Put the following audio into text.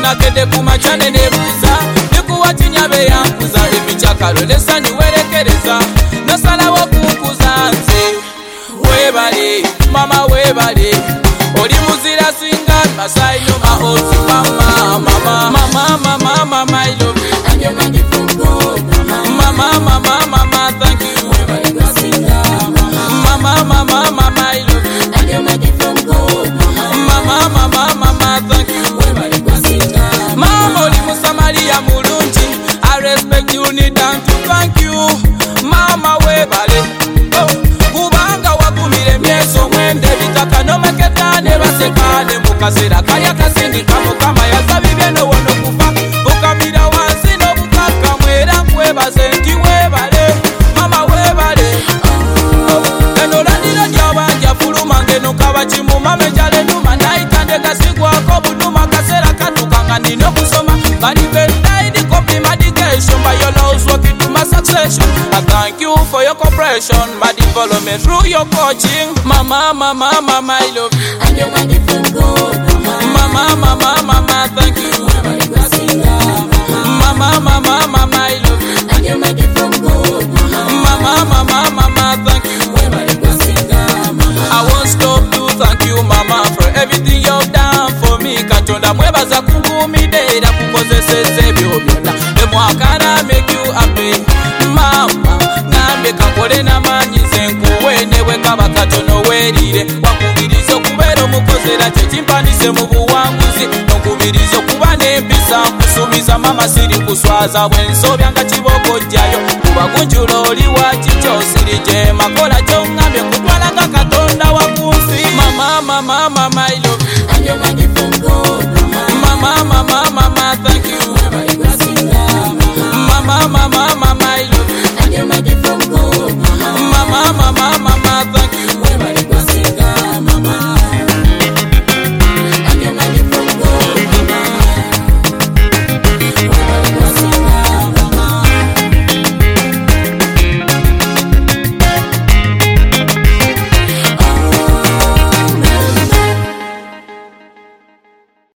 nakede kumachane nebuza nikuwa kinyabe yankuza emichakalo lesani werekereza nasalawo kunkuza nze webale mama webale oli muzira singa masai no mahosi mama mama mama mama mama I love you and you're my different gold mama mama mama thank you webale kwasinga mama mama mama I love you and you're my different gold mama mama mama thank you webale kwasinga mama oli musamaria mulungi I respect you need to thank you mama webale kubanga wagumire myeso mwende bitaka no maketane basekane mukasera kaya kasindika mukama yazabibye no wono kufa bukamira wansi no bukaka mwera nkwebaze nti webale mama webale eno landira lyabanja fuluma ngeno kabakimu mame jale numa naitande gasigwako buduma kasera katukanga nino kusoma balibendide copy medication by your laws working to my succession I thank you for your cooperation my development through your coaching mama mama mama I love you and you're my different gold mama mama mama thank you webale kwasinga mama mama mama I love you and you're my different gold mama mama mama thank you webale kwasinga I won't stop to thank you mama for everything you've done for me katonda mwebaza kungumide era kukozeseza ebyo byonna emwakana make you happy mama nambe kakole namanyi nkuwe newe kaba katono werire wakubiriza okubeera omukozi era kyekimpanise mu buwanguzi nokubiriza okuba n'empisa nkusuubiza mama siri kuswaza bwensobya nga kiboko jjayo kubagunjula oli wakikyo siri gye makola